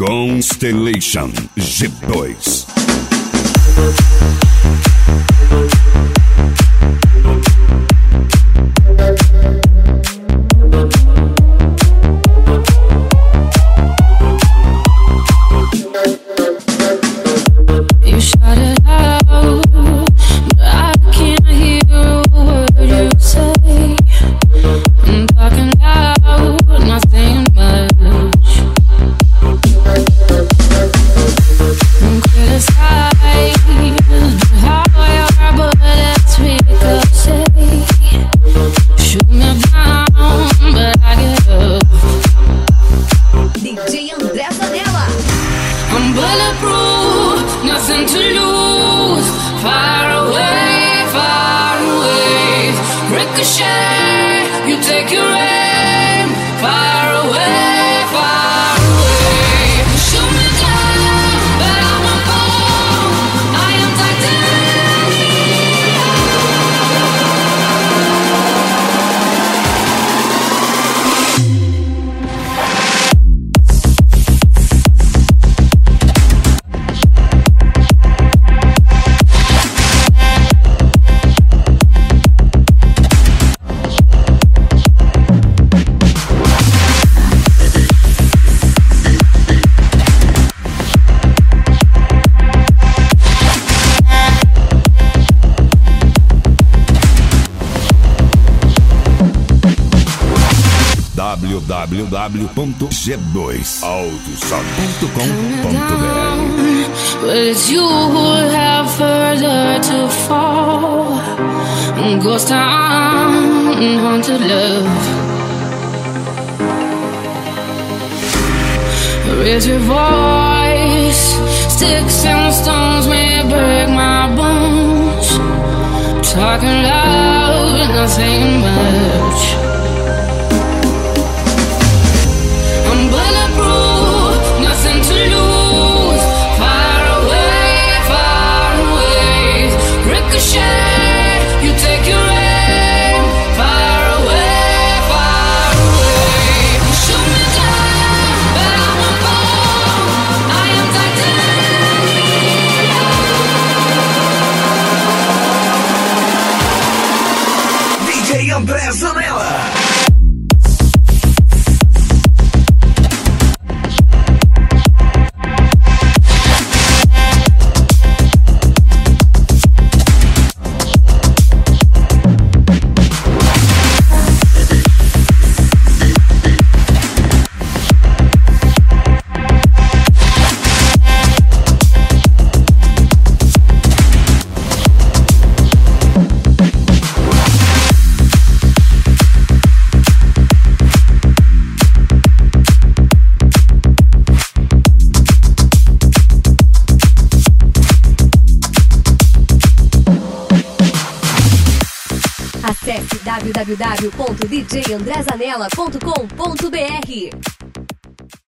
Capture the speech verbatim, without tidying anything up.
Constellation G dois. w w w ponto g dois autosom ponto com ponto b r. But it's you who have further to fall. Ghost town, haunted love. Raise your voice. Sticks and stones may break my bones. Talking loud, not saying much. To lose, far away, far away. Ricochet, you take your aim. Far away, far away. Shoot me down, but I won't fall. I am titanium. D J André Zanella. Acesse w w w ponto d j andré zanella ponto com ponto b r.